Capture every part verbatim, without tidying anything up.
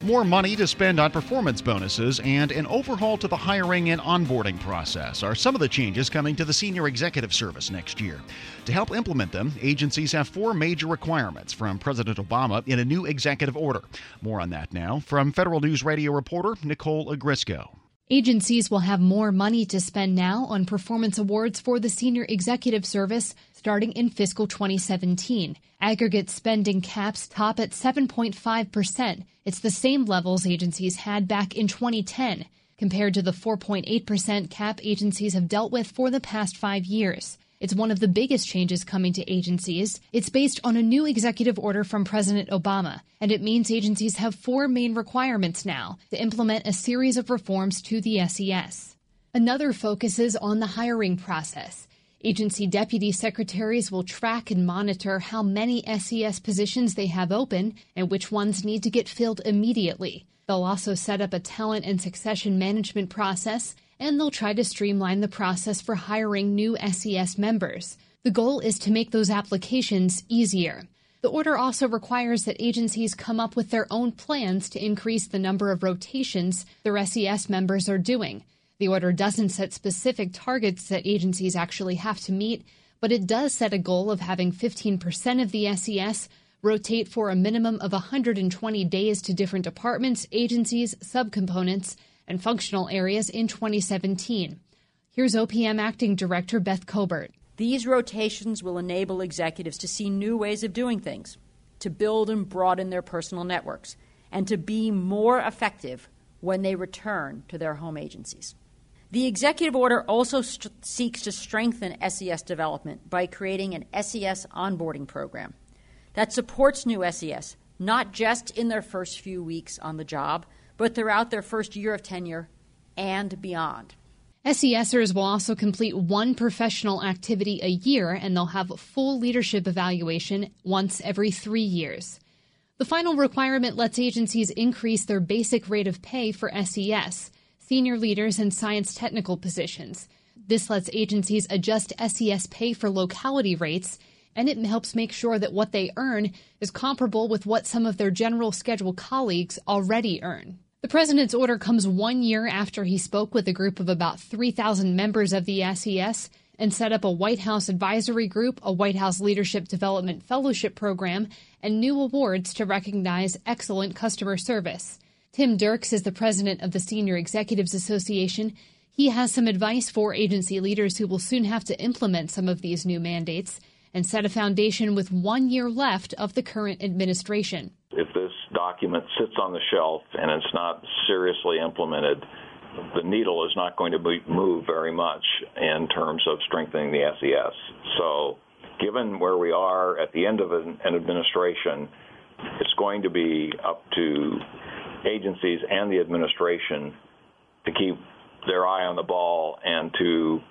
more money to spend on performance bonuses, and an overhaul to the hiring and onboarding process are some of the changes coming to the Senior Executive Service next year. To help implement them, agencies have four major requirements from President Obama in a new executive order. More on that now from Federal News Radio reporter Nicole Agrisco. Agencies will have more money to spend now on performance awards for the Senior Executive Service starting in fiscal twenty seventeen. Aggregate spending caps top at seven point five percent. It's the same levels agencies had back in twenty ten, compared to the four point eight percent cap agencies have dealt with for the past five years. It's one of the biggest changes coming to agencies. It's based on a new executive order from President Obama, and it means agencies have four main requirements now to implement a series of reforms to the S E S. Another focuses on the hiring process. Agency deputy secretaries will track and monitor how many S E S positions they have open and which ones need to get filled immediately. They'll also set up a talent and succession management process, and they'll try to streamline the process for hiring new S E S members. The goal is to make those applications easier. The order also requires that agencies come up with their own plans to increase the number of rotations their S E S members are doing. The order doesn't set specific targets that agencies actually have to meet, but it does set a goal of having fifteen percent of the S E S rotate for a minimum of one hundred twenty days to different departments, agencies, subcomponents, and functional areas in twenty seventeen. Here's O P M Acting Director Beth Colbert. These rotations will enable executives to see new ways of doing things, to build and broaden their personal networks, and to be more effective when they return to their home agencies. The executive order also st- seeks to strengthen S E S development by creating an S E S onboarding program that supports new S E S, not just in their first few weeks on the job, but throughout their first year of tenure and beyond. SESers will also complete one professional activity a year, and they'll have a full leadership evaluation once every three years. The final requirement lets agencies increase their basic rate of pay for S E S, senior leaders and science technical positions. This lets agencies adjust S E S pay for locality rates, and it helps make sure that what they earn is comparable with what some of their general schedule colleagues already earn. The president's order comes one year after he spoke with a group of about three thousand members of the S E S and set up a White House advisory group, a White House Leadership Development Fellowship Program, and new awards to recognize excellent customer service. Tim Dirks is the president of the Senior Executives Association. He has some advice for agency leaders who will soon have to implement some of these new mandates and set a foundation with one year left of the current administration. If this document sits on the shelf and it's not seriously implemented, the needle is not going to be, move very much in terms of strengthening the S E S. So given where we are at the end of an, an administration, it's going to be up to agencies and the administration to keep their eye on the ball and to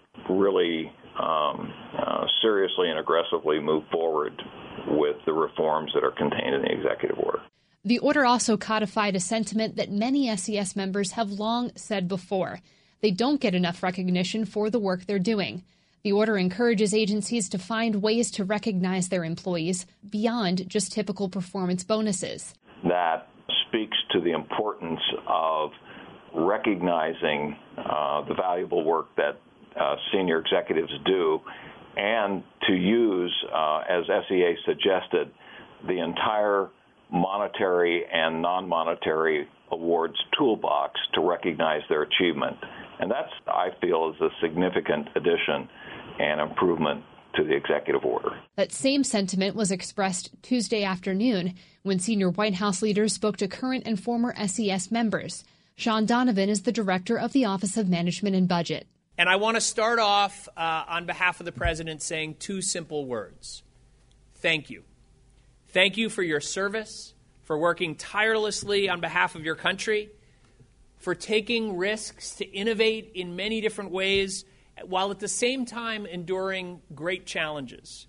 really um, uh, seriously and aggressively move forward with the reforms that are contained in the executive order. The order also codified a sentiment that many S E S members have long said before. They don't get enough recognition for the work they're doing. The order encourages agencies to find ways to recognize their employees beyond just typical performance bonuses. That speaks to the importance of recognizing uh, the valuable work that uh, senior executives do, and to use, uh, as S E A suggested, the entire monetary and non-monetary awards toolbox to recognize their achievement. And that's, I feel, is a significant addition and improvement to the executive order. That same sentiment was expressed Tuesday afternoon when senior White House leaders spoke to current and former S E S members. Sean Donovan is the director of the Office of Management and Budget. And I want to start off uh, on behalf of the president saying two simple words. Thank you. Thank you for your service, for working tirelessly on behalf of your country, for taking risks to innovate in many different ways, while at the same time enduring great challenges.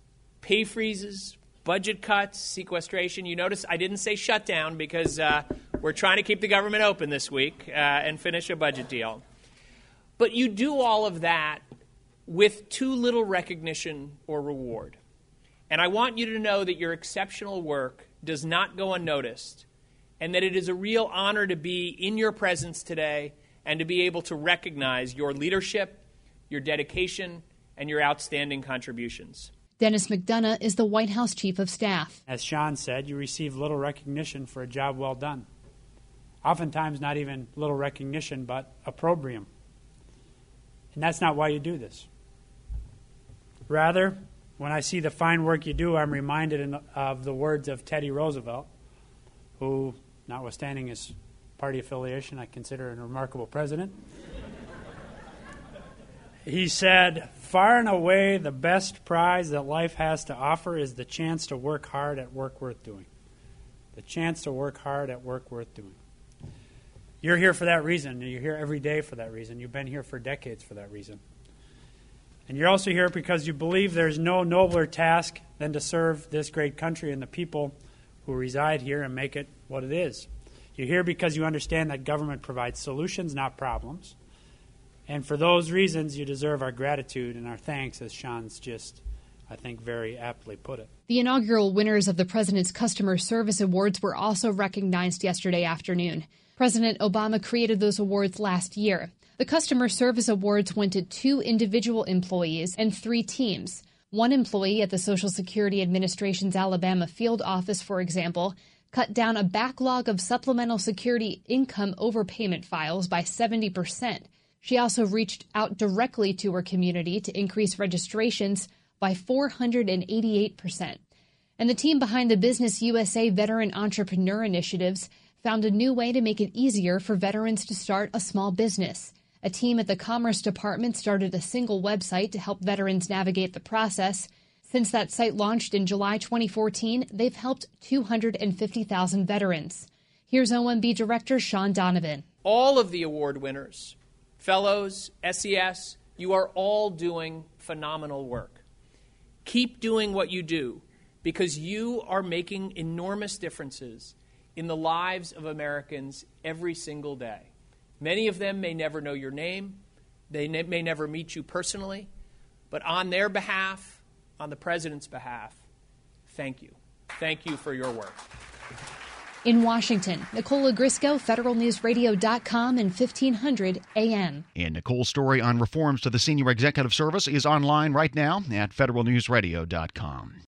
Pay freezes, budget cuts, sequestration. You notice I didn't say shutdown because uh, we're trying to keep the government open this week uh, and finish a budget deal. But you do all of that with too little recognition or reward. And I want you to know that your exceptional work does not go unnoticed and that it is a real honor to be in your presence today and to be able to recognize your leadership, your dedication, and your outstanding contributions. Dennis McDonough is the White House Chief of Staff. As Sean said, you receive little recognition for a job well done. Oftentimes not even little recognition, but opprobrium. And that's not why you do this. Rather, when I see the fine work you do, I'm reminded in, of the words of Teddy Roosevelt, who, notwithstanding his party affiliation, I consider a remarkable president. He said, "Far and away the best prize that life has to offer is the chance to work hard at work worth doing." The chance to work hard at work worth doing. You're here for that reason. You're here every day for that reason. You've been here for decades for that reason. And you're also here because you believe there's no nobler task than to serve this great country and the people who reside here and make it what it is. You're here because you understand that government provides solutions, not problems. And for those reasons, you deserve our gratitude and our thanks, as Sean's just, I think, very aptly put it. The inaugural winners of the President's Customer Service Awards were also recognized yesterday afternoon. President Obama created those awards last year. The Customer Service Awards went to two individual employees and three teams. One employee at the Social Security Administration's Alabama field office, for example, cut down a backlog of supplemental security income overpayment files by seventy percent. She also reached out directly to her community to increase registrations by four hundred eighty-eight percent. And the team behind the Business U S A Veteran Entrepreneur Initiatives found a new way to make it easier for veterans to start a small business. A team at the Commerce Department started a single website to help veterans navigate the process. Since that site launched in July twenty fourteen, they've helped two hundred fifty thousand veterans. Here's O M B Director Sean Donovan. All of the award winners, fellows, S E S, you are all doing phenomenal work. Keep doing what you do because you are making enormous differences in the lives of Americans every single day. Many of them may never know your name. They ne- may never meet you personally. But on their behalf, on the President's behalf, thank you. Thank you for your work. In Washington, Nicole Grisco, Federal News Radio dot com and fifteen hundred A M. And Nicole's story on reforms to the Senior Executive Service is online right now at Federal News Radio dot com.